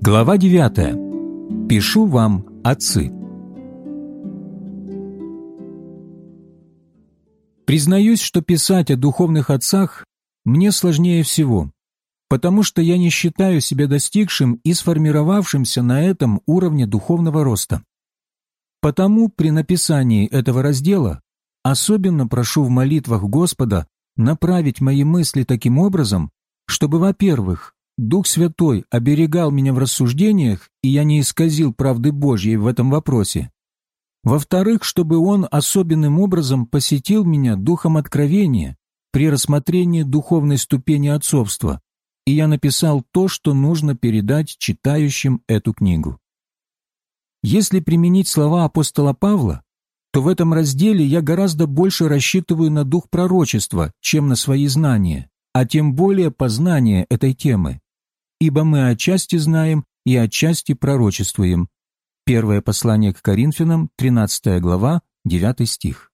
Глава 9. Пишу вам, отцы. Признаюсь, что писать о духовных отцах мне сложнее всего, потому что я не считаю себя достигшим и сформировавшимся на этом уровне духовного роста. Потому при написании этого раздела особенно прошу в молитвах Господа направить мои мысли таким образом, чтобы, во-первых, Дух Святой оберегал меня в рассуждениях, и я не исказил правды Божьей в этом вопросе. Во-вторых, чтобы Он особенным образом посетил меня духом откровения при рассмотрении духовной ступени отцовства, и я написал то, что нужно передать читающим эту книгу. Если применить слова апостола Павла, то в этом разделе я гораздо больше рассчитываю на дух пророчества, чем на свои знания, а тем более познание этой темы. Ибо мы отчасти знаем и отчасти пророчествуем. Первое послание к Коринфянам, 13 глава, 9 стих.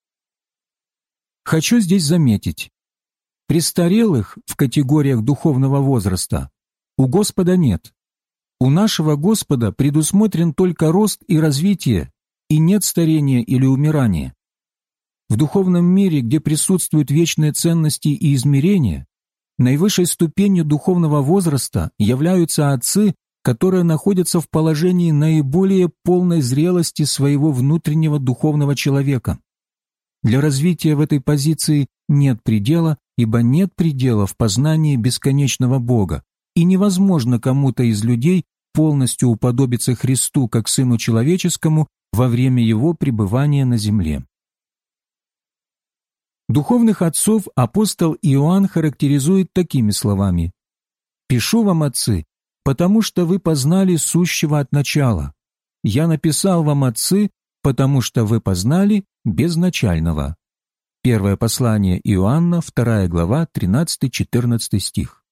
Хочу здесь заметить, престарелых в категориях духовного возраста у Господа нет. У нашего Господа предусмотрен только рост и развитие, и нет старения или умирания. В духовном мире, где присутствуют вечные ценности и измерения, наивысшей ступенью духовного возраста являются отцы, которые находятся в положении наиболее полной зрелости своего внутреннего духовного человека. Для развития в этой позиции нет предела, ибо нет предела в познании бесконечного Бога, и невозможно кому-то из людей полностью уподобиться Христу как Сыну Человеческому во время Его пребывания на земле. Духовных отцов апостол Иоанн характеризует такими словами: «Пишу вам, отцы, потому что вы познали сущего от начала. Я написал вам, отцы, потому что вы познали безначального». Первое послание Иоанна, 2 глава, 13-14 стих.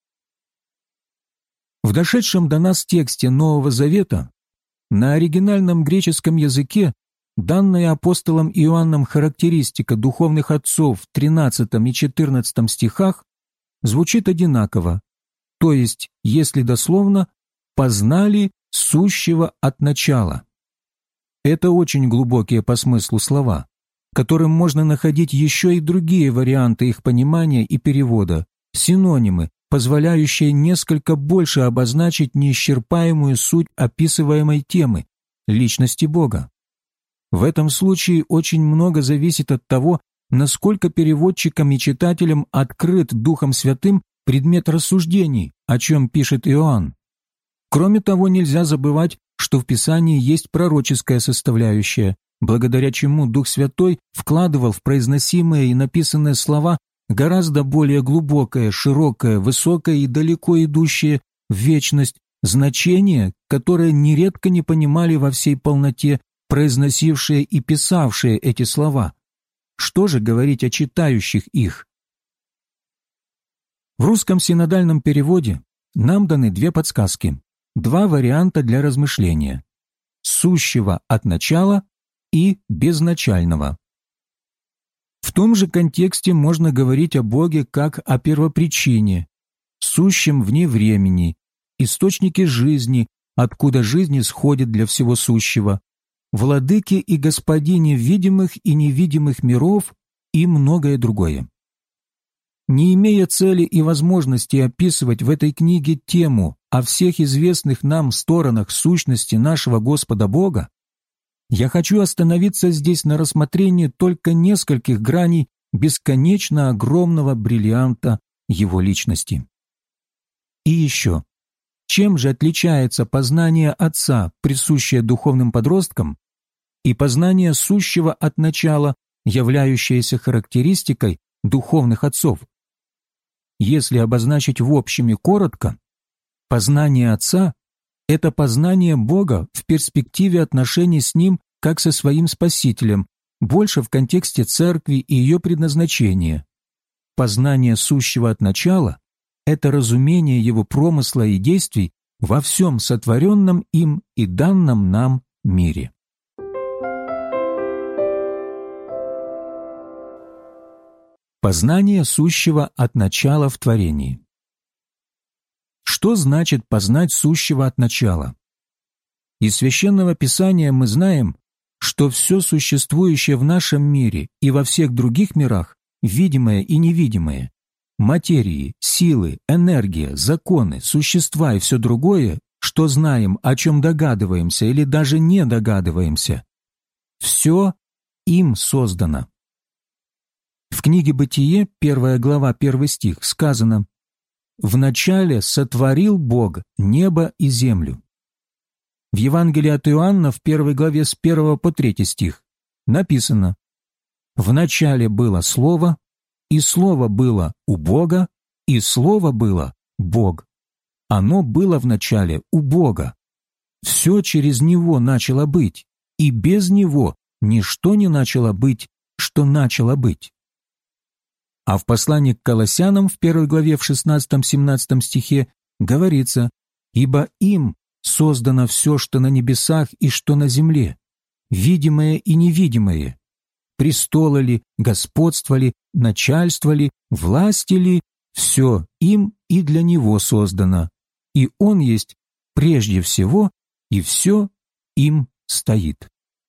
В дошедшем до нас тексте Нового Завета на оригинальном греческом языке данная апостолом Иоанном характеристика духовных отцов в 13 и 14 стихах звучит одинаково, то есть, если дословно, «познали сущего от начала». Это очень глубокие по смыслу слова, которым можно находить еще и другие варианты их понимания и перевода, синонимы, позволяющие несколько больше обозначить неисчерпаемую суть описываемой темы – личности Бога. В этом случае очень много зависит от того, насколько переводчикам и читателям открыт Духом Святым предмет рассуждений, о чем пишет Иоанн. Кроме того, нельзя забывать, что в Писании есть пророческая составляющая, благодаря чему Дух Святой вкладывал в произносимые и написанные слова гораздо более глубокое, широкое, высокое и далеко идущее в вечность значение, которое нередко не понимали во всей полноте произносившие и писавшие эти слова. Что же говорить о читающих их? В русском синодальном переводе нам даны две подсказки, два варианта для размышления: сущего от начала и безначального. В том же контексте можно говорить о Боге как о первопричине, сущем вне времени, источнике жизни, откуда жизнь исходит для всего сущего, владыке и господине видимых и невидимых миров и многое другое. Не имея цели и возможности описывать в этой книге тему о всех известных нам сторонах сущности нашего Господа Бога, я хочу остановиться здесь на рассмотрении только нескольких граней бесконечно огромного бриллианта Его личности. И еще, чем же отличается познание Отца, присущее духовным подросткам, и познание сущего от начала, являющееся характеристикой духовных отцов? Если обозначить в общем и коротко, познание Отца – это познание Бога в перспективе отношений с Ним как со своим Спасителем, больше в контексте Церкви и ее предназначения. Познание сущего от начала – это разумение Его промысла и действий во всем сотворенном им и данном нам мире. Познание сущего от начала в творении. Что значит познать сущего от начала? Из Священного Писания мы знаем, что все существующее в нашем мире и во всех других мирах, видимое и невидимое, материи, силы, энергия, законы, существа и все другое, что знаем, о чем догадываемся или даже не догадываемся, все им создано. В книге «Бытие», 1 глава, 1 стих, сказано: «Вначале сотворил Бог небо и землю». В Евангелии от Иоанна, в 1 главе с 1 по 3 стих, написано: «Вначале было Слово, и Слово было у Бога, и Слово было Бог. Оно было вначале у Бога. Все через Него начало быть, и без Него ничто не начало быть, что начало быть». А в послании к Колоссянам в 1 главе в 16-17 стихе говорится: «Ибо им создано все, что на небесах и что на земле, видимое и невидимое, престолы ли, господство ли, начальство ли, власти ли, все им и для Него создано, и Он есть прежде всего, и все им стоит».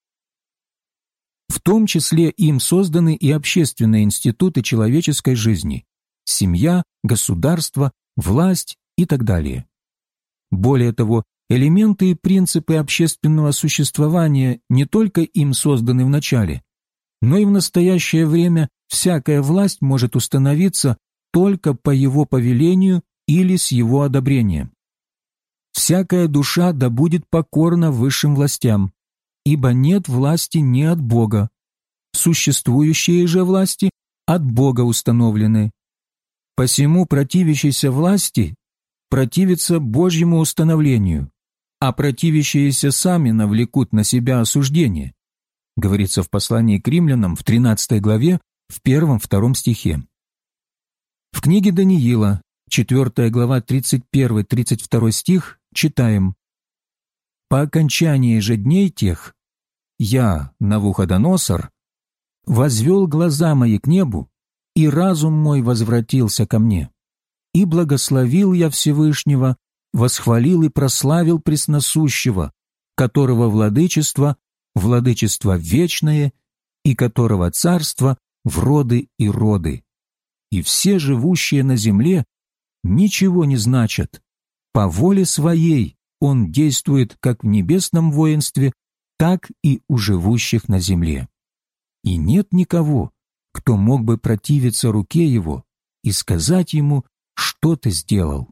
В том числе им созданы и общественные институты человеческой жизни – семья, государство, власть и так далее. Более того, элементы и принципы общественного существования не только им созданы в начале, но и в настоящее время всякая власть может установиться только по его повелению или с его одобрения. «Всякая душа да будет покорна высшим властям, ибо нет власти не от Бога. Существующие же власти от Бога установлены. Посему противящийся власти противится Божьему установлению, а противящиеся сами навлекут на себя осуждение», говорится в послании к римлянам в 13 главе в 1-2 стихе. В книге Даниила, 4 глава, 31-32 стих, читаем: «По окончании же дней тех я, Навуходоносор, возвел глаза мои к небу, и разум мой возвратился ко мне. И благословил я Всевышнего, восхвалил и прославил Пресносущего, которого владычество вечное, и которого царство в роды и роды. И все живущие на земле ничего не значат. По воле своей Он действует как в небесном воинстве, так и у живущих на земле. И нет никого, кто мог бы противиться руке Его и сказать Ему: что Ты сделал.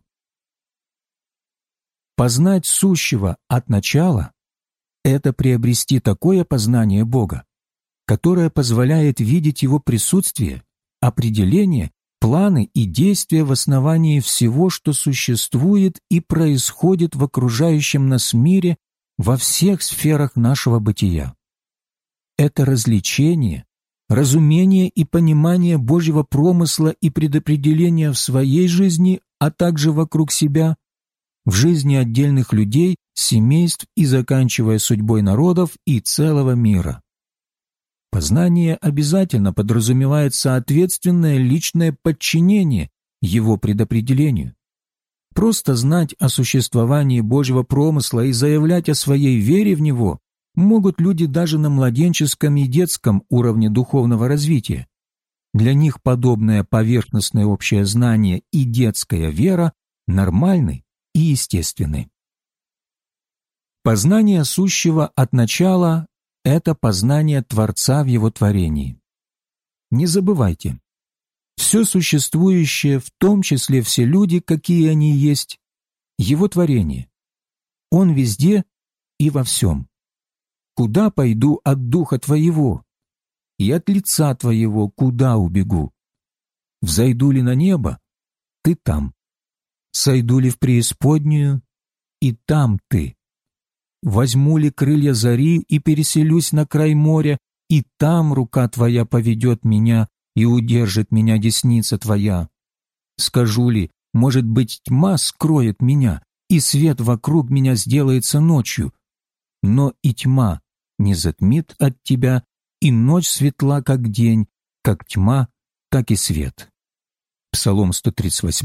Познать сущего от начала – это приобрести такое познание Бога, которое позволяет видеть Его присутствие, определение, планы и действия в основании всего, что существует и происходит в окружающем нас мире во всех сферах нашего бытия. Это развлечение, разумение и понимание Божьего промысла и предопределения в своей жизни, а также вокруг себя, в жизни отдельных людей, семейств и заканчивая судьбой народов и целого мира. Познание обязательно подразумевает соответственное личное подчинение его предопределению. Просто знать о существовании Божьего промысла и заявлять о своей вере в него могут люди даже на младенческом и детском уровне духовного развития. Для них подобное поверхностное общее знание и детская вера нормальны и естественны. Познание сущего от начала – это познание Творца в Его творении. Не забывайте, все существующее, в том числе все люди, какие они есть, Его творение. Он везде и во всем. Куда пойду от Духа Твоего? И от лица Твоего куда убегу? Взойду ли на небо? Ты там. Сойду ли в преисподнюю? И там Ты. Возьму ли крылья зари и переселюсь на край моря, и там рука Твоя поведет меня и удержит меня десница Твоя? Скажу ли, может быть, тьма скроет меня, и свет вокруг меня сделается ночью? Но и тьма не затмит от Тебя, и ночь светла, как день, как тьма, так и свет. Псалом 138,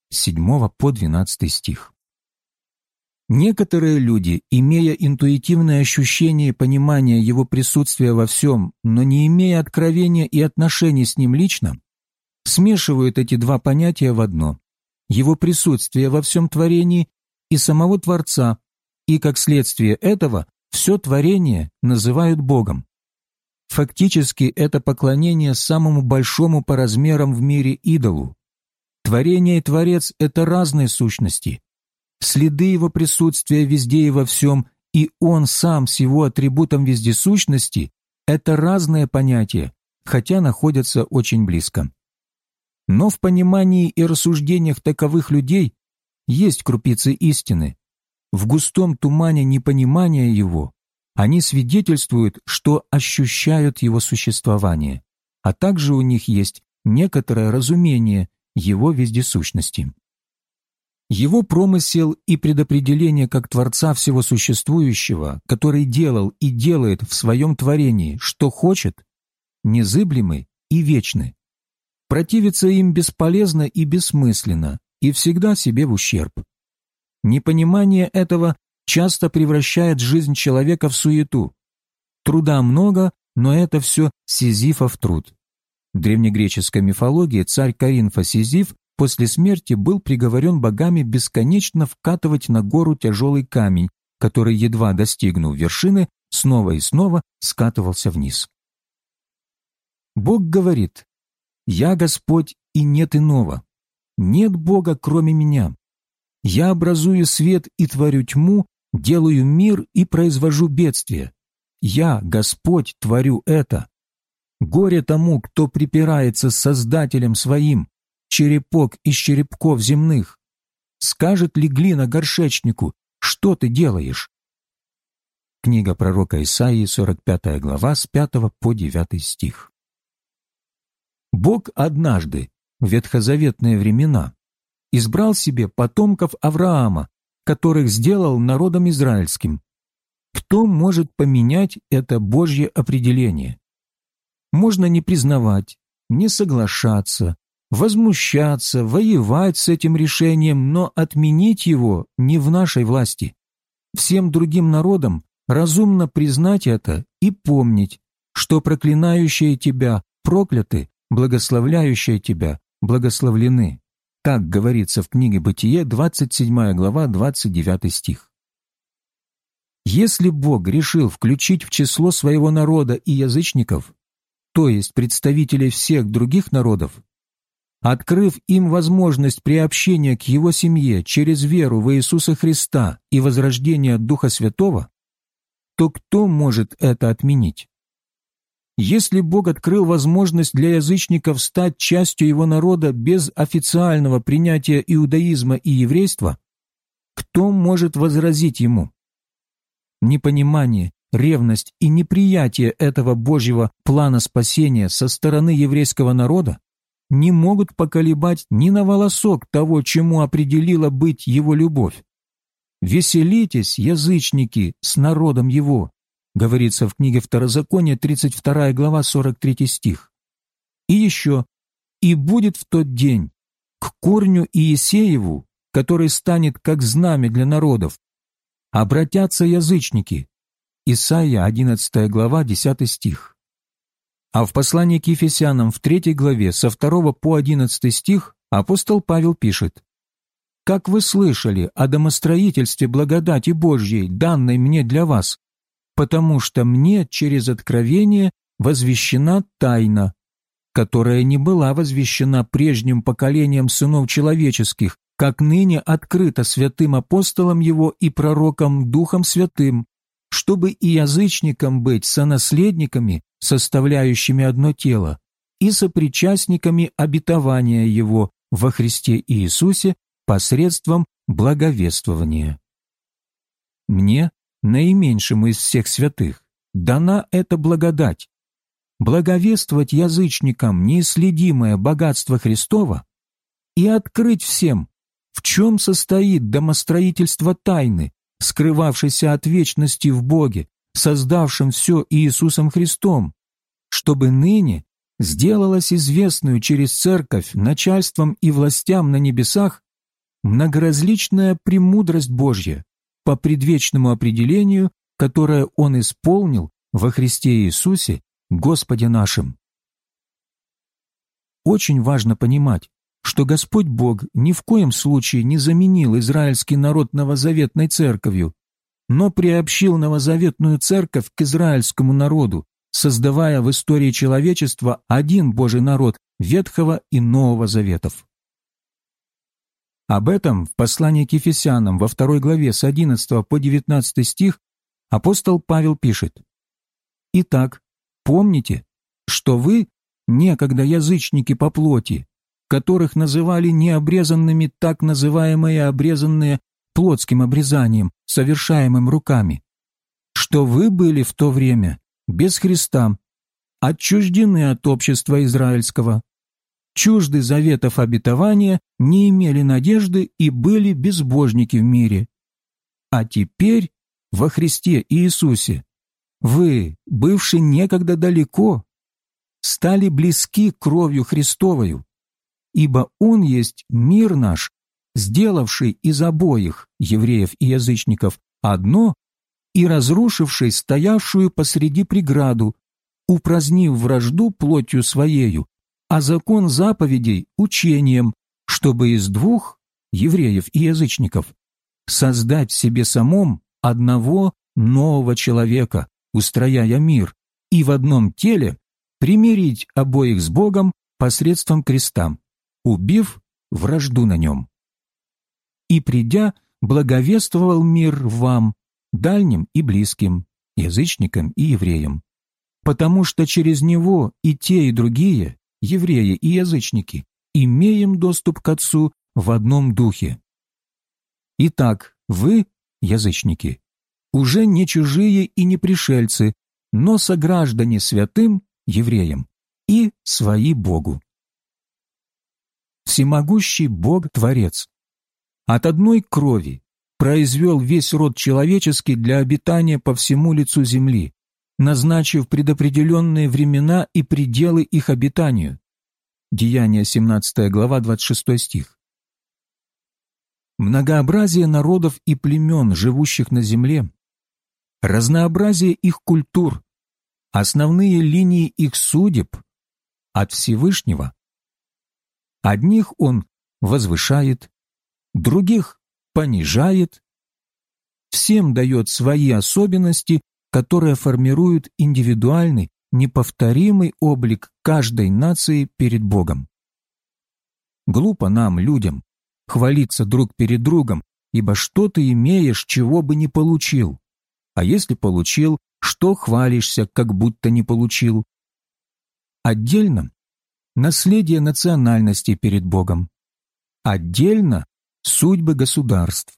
с 7 по 12 стих. Некоторые люди, имея интуитивное ощущение и понимание Его присутствия во всем, но не имея откровения и отношений с Ним лично, смешивают эти два понятия в одно – Его присутствие во всем творении и самого Творца, и, как следствие этого, все творение называют Богом. Фактически это поклонение самому большому по размерам в мире идолу. Творение и Творец – это разные сущности. Следы Его присутствия везде и во всем, и Он сам с Его атрибутом вездесущности – это разные понятия, хотя находятся очень близко. Но в понимании и рассуждениях таковых людей есть крупицы истины. В густом тумане непонимания Его они свидетельствуют, что ощущают Его существование, а также у них есть некоторое разумение Его вездесущности. Его промысел и предопределение как Творца всего существующего, который делал и делает в своем творении, что хочет, незыблемы и вечны. Противиться им бесполезно и бессмысленно, и всегда себе в ущерб. Непонимание этого часто превращает жизнь человека в суету. Труда много, но это все Сизифов труд. В древнегреческой мифологии царь Каринфа Сизиф после смерти был приговорен богами бесконечно вкатывать на гору тяжелый камень, который, едва достигнув вершины, снова и снова скатывался вниз. Бог говорит: «Я Господь, и нет иного. Нет Бога, кроме Меня. Я образую свет и творю тьму, делаю мир и произвожу бедствие. Я, Господь, творю это. Горе тому, кто припирается с Создателем своим, черепок из черепков земных. Скажет ли глина горшечнику: что ты делаешь?» Книга пророка Исаии, 45 глава, с 5 по 9 стих. Бог однажды, в ветхозаветные времена, избрал себе потомков Авраама, которых сделал народом израильским. Кто может поменять это Божье определение? Можно не признавать, не соглашаться, возмущаться, воевать с этим решением, но отменить его не в нашей власти. Всем другим народам разумно признать это и помнить, что проклинающие тебя прокляты, благословляющие тебя благословлены. Так говорится в книге Бытие, 27 глава, 29 стих. Если Бог решил включить в число своего народа и язычников, то есть представителей всех других народов, открыв им возможность приобщения к Его семье через веру в Иисуса Христа и возрождение Духа Святого, то кто может это отменить? Если Бог открыл возможность для язычников стать частью Его народа без официального принятия иудаизма и еврейства, кто может возразить Ему? Непонимание, ревность и неприятие этого Божьего плана спасения со стороны еврейского народа не могут поколебать ни на волосок того, чему определила быть Его любовь. «Веселитесь, язычники, с народом Его», говорится в книге Второзакония, 32 глава, 43 стих. И еще: «И будет в тот день к корню Иисееву, который станет как знамя для народов, обратятся язычники». Исайя, 11 глава, 10 стих. А в послании к Ефесянам в 3 главе со 2 по 11 стих апостол Павел пишет: «Как вы слышали о домостроительстве благодати Божьей, данной мне для вас, потому что мне через откровение возвещена тайна, которая не была возвещена прежним поколениям сынов человеческих, как ныне открыто святым апостолам Его и пророкам Духом Святым, чтобы и язычникам быть сонаследниками, составляющими одно тело, и сопричастниками обетования Его во Христе Иисусе посредством благовествования». Мне, наименьшему из всех святых, дана эта благодать – благовествовать язычникам неисследимое богатство Христова и открыть всем, в чем состоит домостроительство тайны, скрывавшейся от вечности в Боге, создавшем все Иисусом Христом, чтобы ныне сделалось известную через Церковь начальством и властям на небесах многоразличная премудрость Божья по предвечному определению, которое Он исполнил во Христе Иисусе, Господе нашим. Очень важно понимать, что Господь Бог ни в коем случае не заменил израильский народ новозаветной церковью, но приобщил новозаветную церковь к израильскому народу, создавая в истории человечества один Божий народ Ветхого и Нового Заветов. Об этом в послании к Ефесянам во 2 главе с 11 по 19 стих апостол Павел пишет: «Итак, помните, что вы, некогда язычники по плоти, которых называли необрезанными так называемые обрезанные плотским обрезанием, совершаемым руками, что вы были в то время без Христа, отчуждены от общества израильского, чужды заветов обетования, не имели надежды и были безбожники в мире. А теперь во Христе Иисусе вы, бывшие некогда далеко, стали близки кровью Христовою, ибо Он есть мир наш, сделавший из обоих, евреев и язычников, одно и разрушивший стоявшую посреди преграду, упразднив вражду плотью Своею, а закон заповедей учением, чтобы из двух, евреев и язычников, создать в себе самом одного нового человека, устрояя мир, и в одном теле примирить обоих с Богом посредством креста, убив вражду на нем. И придя, благовествовал мир вам, дальним и близким, язычникам и евреям, потому что через него и те, и другие, евреи и язычники, имеем доступ к Отцу в одном духе. Итак, вы, язычники, уже не чужие и не пришельцы, но сограждане святым, евреям, и свои Богу. Всемогущий Бог-Творец от одной крови произвел весь род человеческий для обитания по всему лицу земли, назначив предопределенные времена и пределы их обитанию. Деяния 17 глава 26 стих. Многообразие народов и племен, живущих на земле, разнообразие их культур, основные линии их судеб от Всевышнего. Одних Он возвышает, других понижает, всем дает свои особенности, которые формируют индивидуальный, неповторимый облик каждой нации перед Богом. Глупо нам, людям, хвалиться друг перед другом, ибо что ты имеешь, чего бы не получил? А если получил, что хвалишься, как будто не получил? Отдельно наследие национальностей перед Богом. Отдельно судьбы государств.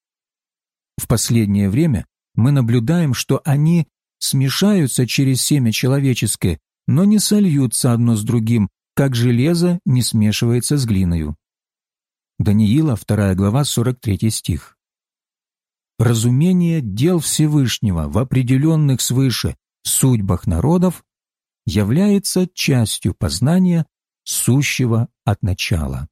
В последнее время мы наблюдаем, что они смешаются через семя человеческое, но не сольются одно с другим, как железо не смешивается с глиною. Даниила, 2 глава, 43 стих. Разумение дел Всевышнего в определенных свыше судьбах народов является частью познания, сущего от начала.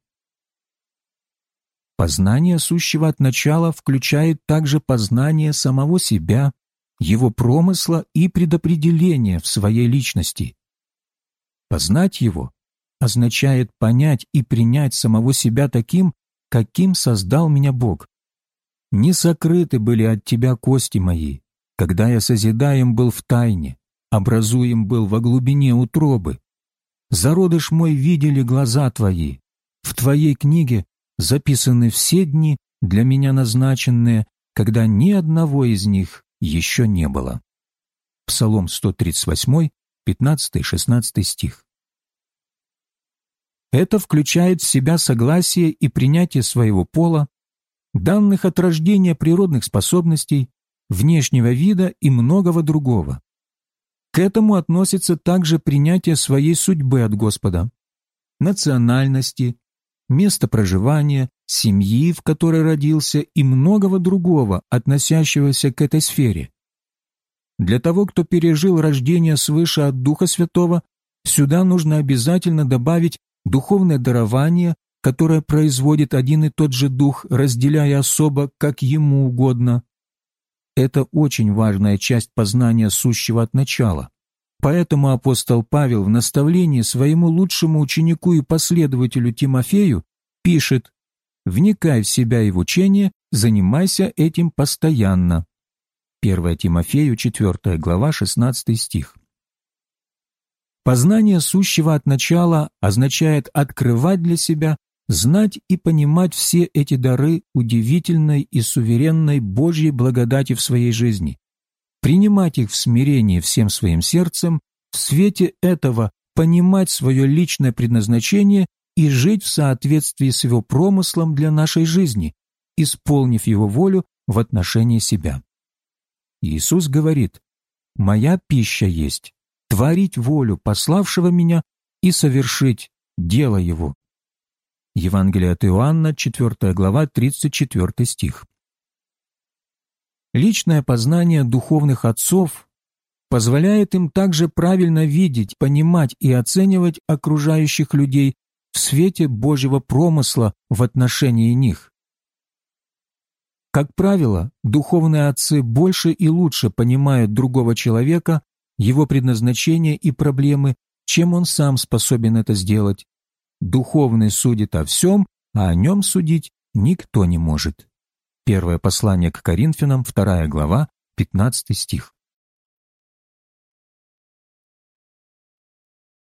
Познание сущего от начала включает также познание самого себя, его промысла и предопределения в своей личности. Познать его означает понять и принять самого себя таким, каким создал меня Бог. Не сокрыты были от тебя кости мои, когда я созидаем был в тайне, образуем был во глубине утробы. Зародыш мой видели глаза твои, в твоей книге записаны все дни, для меня назначенные, когда ни одного из них еще не было. Псалом 138, 15-16 стих. Это включает в себя согласие и принятие своего пола, данных от рождения природных способностей, внешнего вида и многого другого. К этому относится также принятие своей судьбы от Господа, национальности, места проживания, семьи, в которой родился, и многого другого, относящегося к этой сфере. Для того, кто пережил рождение свыше от Духа Святого, сюда нужно обязательно добавить духовное дарование, которое производит один и тот же Дух, разделяя особо, как ему угодно. Это очень важная часть познания сущего от начала. Поэтому апостол Павел в наставлении своему лучшему ученику и последователю Тимофею пишет: «Вникай в себя и в учение, занимайся этим постоянно». 1 Тимофею, 4 глава, 16 стих. Познание сущего от начала означает открывать для себя, знать и понимать все эти дары удивительной и суверенной Божьей благодати в своей жизни, принимать их в смирении всем своим сердцем, в свете этого понимать свое личное предназначение и жить в соответствии с Его промыслом для нашей жизни, исполнив Его волю в отношении себя. Иисус говорит: «Моя пища есть творить волю пославшего Меня и совершить дело Его». Евангелие от Иоанна, 4 глава, 34 стих. Личное познание духовных отцов позволяет им также правильно видеть, понимать и оценивать окружающих людей в свете Божьего промысла в отношении них. Как правило, духовные отцы больше и лучше понимают другого человека, его предназначение и проблемы, чем он сам способен это сделать. Духовный судит о всем, а о нем судить никто не может. Первое послание к Коринфянам, 2 глава, 15 стих.